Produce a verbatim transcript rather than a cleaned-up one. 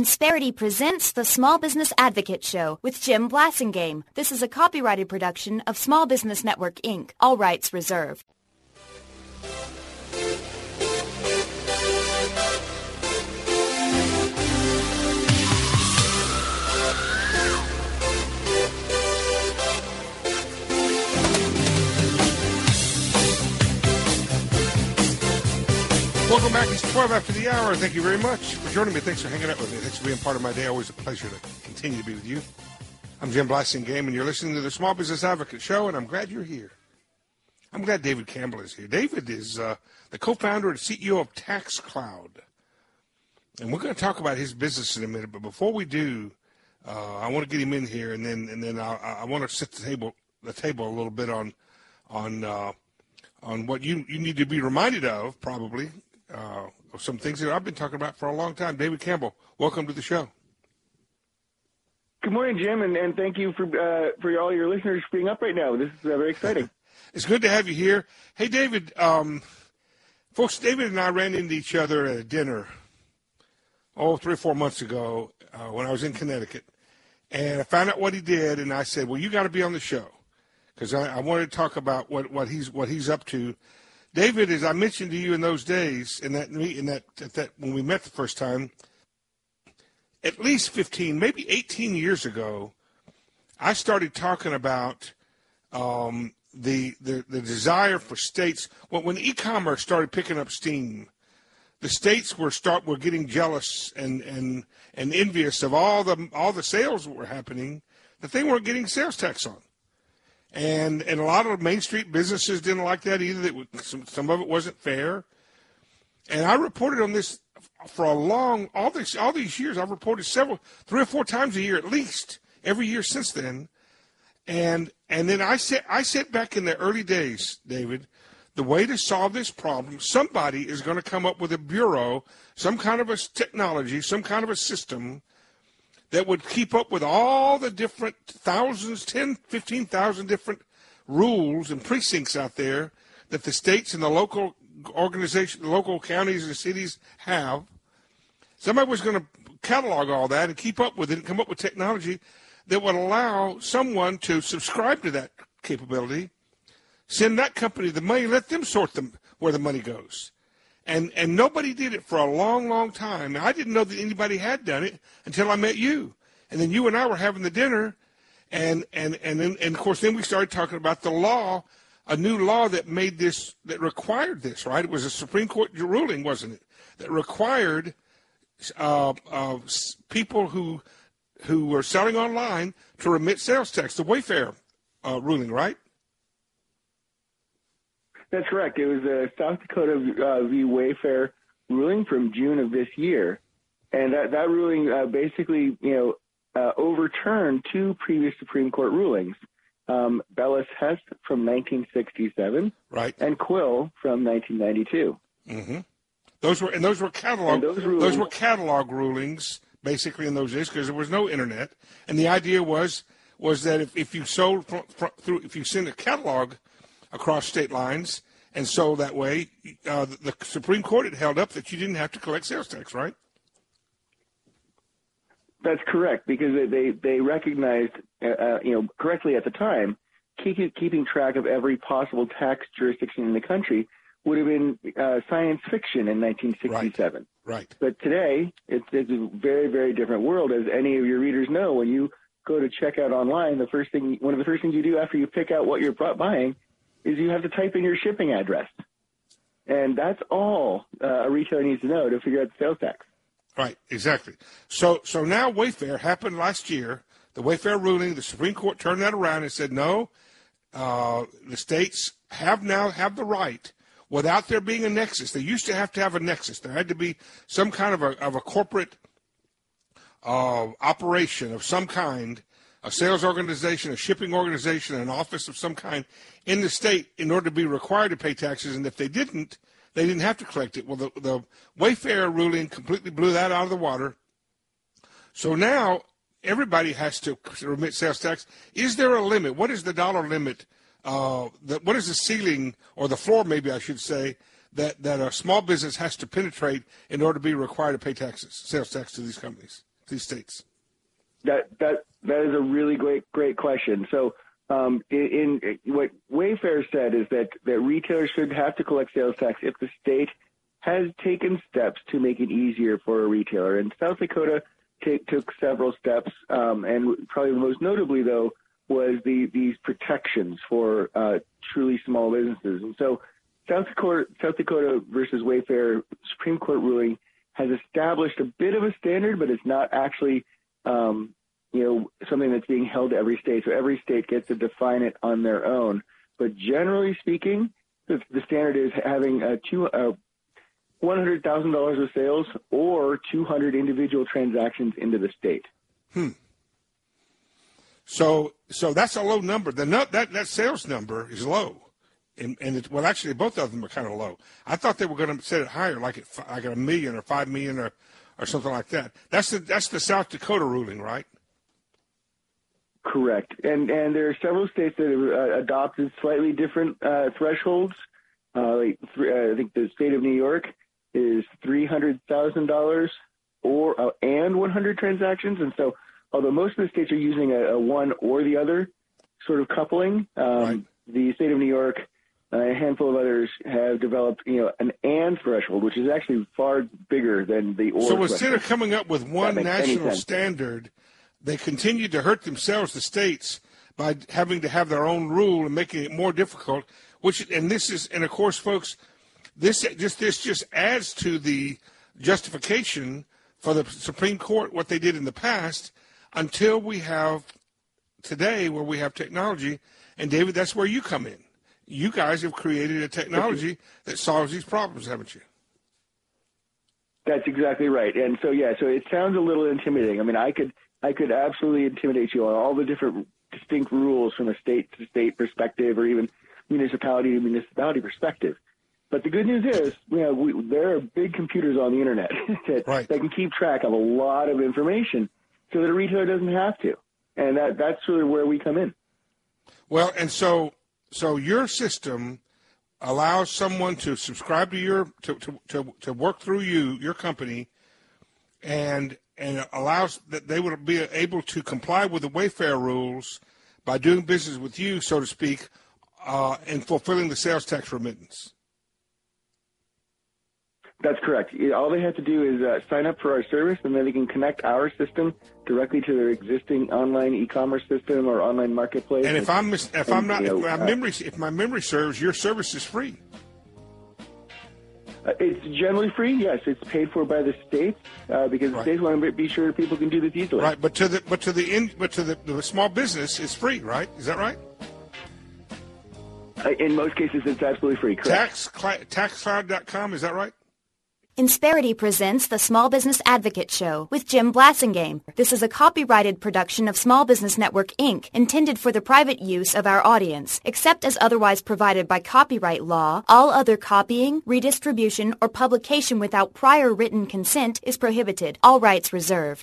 Insperity presents the Small Business Advocate Show with Jim Blasingame. This is a copyrighted production of Small Business Network, Incorporated. All rights reserved. Welcome back. It's twelve after the hour. Thank you very much for joining me. Thanks for hanging out with me. Thanks for being part of my day. Always a pleasure to continue to be with you. I'm Jim Blasingame, and you're listening to the Small Business Advocate Show, and I'm glad you're here. I'm glad David Campbell is here. David is uh, the co-founder and C E O of TaxCloud, and we're going to talk about his business in a minute. But before we do, uh, I want to get him in here, and then and then I, I want to set the table the table a little bit on on uh, on what you you need to be reminded of, probably. Uh, some things that I've been talking about for a long time. David Campbell, welcome to the show. Good morning, Jim, and, and thank you for uh, for all your listeners being up right now. This is uh, very exciting. It's good to have you here. Hey, David, um, folks, David and I ran into each other at a dinner, oh, three or four months ago uh, when I was in Connecticut, and I found out what he did, and I said, well, you got to be on the show because I, I wanted to talk about what, what he's what he's up to. David, as I mentioned to you in those days, in that meet, in that, that when we met the first time, at least fifteen, maybe eighteen years ago, I started talking about um, the, the the desire for states. Well, when e-commerce started picking up steam, the states were start were getting jealous and, and, and envious of all the all the sales that were happening that they weren't getting sales tax on. And and a lot of Main Street businesses didn't like that either. That some, some of it wasn't fair. And I reported on this for a long, all these all these years. I've reported several, three or four times a year at least, every year since then. And and then I said I said back in the early days, David, the way to solve this problem, somebody is going to come up with a bureau, some kind of a technology, some kind of a system that would keep up with all the different thousands, ten, fifteen thousand different rules and precincts out there that the states and the local organization, the local counties and cities have. Somebody was going to catalog all that and keep up with it and come up with technology that would allow someone to subscribe to that capability, send that company the money, let them sort them where the money goes. And and nobody did it for a long, long time. I didn't know that anybody had done it until I met you. And then you and I were having the dinner, and and and then, and of course then we started talking about the law, a new law that made this, that required this, right? It was a Supreme Court ruling, wasn't it, that required uh, uh, people who who were selling online to remit sales tax, the Wayfair uh, ruling, right? That's correct. It was a South Dakota uh, v. Wayfair ruling from June of this year. And that, that ruling uh, basically, you know, uh, overturned two previous Supreme Court rulings, um, Bellis Hess from nineteen sixty-seven, right, and Quill from nineteen ninety-two. Mm-hmm. Those were and those were catalog those, rulings, those were catalog rulings basically in those days because there was no internet, and the idea was was that if, if you sold fr- fr- through if you send a catalog across state lines and sold that way, uh, the, the Supreme Court had held up that you didn't have to collect sales tax, right? That's correct, because they, they recognized, uh, you know, correctly at the time, keep, keeping track of every possible tax jurisdiction in the country would have been uh, science fiction in nineteen sixty-seven. Right. right. But today, it's, it's a very, very different world, as any of your readers know. When you go to checkout online, the first thing, one of the first things you do after you pick out what you're buying is you have to type in your shipping address. And that's all uh, a retailer needs to know to figure out the sales tax. Right, exactly. So so now Wayfair happened last year, the Wayfair ruling, the Supreme Court turned that around and said, no, uh, the states have now have the right, without there being a nexus. They used to have to have a nexus. There had to be some kind of a, of a corporate uh, operation of some kind, a sales organization, a shipping organization, an office of some kind in the state in order to be required to pay taxes. And if they didn't, they didn't have to collect it. Well, the, the Wayfair ruling completely blew that out of the water. So now everybody has to remit sales tax. Is there a limit? What is the dollar limit? Uh, the, what is the ceiling, or the floor, maybe I should say, that, that a small business has to penetrate in order to be required to pay taxes, sales tax to these companies? these states? That that that is a really great great question. So, um, in, in what Wayfair said is that that retailers should have to collect sales tax if the state has taken steps to make it easier for a retailer. And South Dakota t- took several steps, um, and probably most notably, though, was the these protections for uh, truly small businesses. And so, South Dakota, South Dakota versus Wayfair Supreme Court ruling has established a bit of a standard, but it's not actually Um, you know, something that's being held to every state. So every state gets to define it on their own. But generally speaking, the, the standard is having a two, uh, one hundred thousand dollars of sales or two hundred individual transactions into the state. Hmm. So, so that's a low number. The no, that that sales number is low, and, and it, well, actually, both of them are kind of low. I thought they were going to set it higher, like at like at a million or five million or. or something like that. That's the that's the South Dakota ruling, right? Correct. And and there are several states that have uh, adopted slightly different uh, thresholds. Uh, like th- uh, I think the state of New York is three hundred thousand dollars or uh, and one hundred transactions. And so, although most of the states are using a, a one or the other sort of coupling, um, right. the state of New York. Uh, a handful of others have developed, you know, an and threshold, which is actually far bigger than the or. So instead threshold. of coming up with one national standard, they continue to hurt themselves, the states, by having to have their own rule and making it more difficult. Which, and this is, and of course, folks, this just this just adds to the justification for the Supreme Court what they did in the past, until we have today where we have technology. And David, that's where you come in. You guys have created a technology that solves these problems, haven't you? That's exactly right. And so, yeah, so it sounds a little intimidating. I mean, I could I could absolutely intimidate you on all the different distinct rules from a state-to-state perspective or even municipality-to-municipality perspective. But the good news is, you know, we, there are big computers on the Internet that, right. that can keep track of a lot of information so that a retailer doesn't have to. And that that's really where we come in. Well, and so... So your system allows someone to subscribe to your to, to, to, to work through you, your company, and and allows that they would be able to comply with the Wayfair rules by doing business with you, so to speak, uh, and fulfilling the sales tax remittance. That's correct. All they have to do is uh, sign up for our service, and then they can connect our system directly to their existing online e-commerce system or online marketplace. And if I'm mis- if and, I'm not you know, if my uh, memory if my memory serves, your service is free. Uh, it's generally free. Yes, it's paid for by the states uh, because right. the states want to be sure people can do this easily. Right, but to the but to the in, but to the, the small business, it's free. Right? Is that right? Uh, in most cases, it's absolutely free. Correct. Tax tax cloud dot com. Is that right? Insperity presents the Small Business Advocate Show with Jim Blasingame. This is a copyrighted production of Small Business Network, Incorporated, intended for the private use of our audience. Except as otherwise provided by copyright law, all other copying, redistribution, or publication without prior written consent is prohibited. All rights reserved.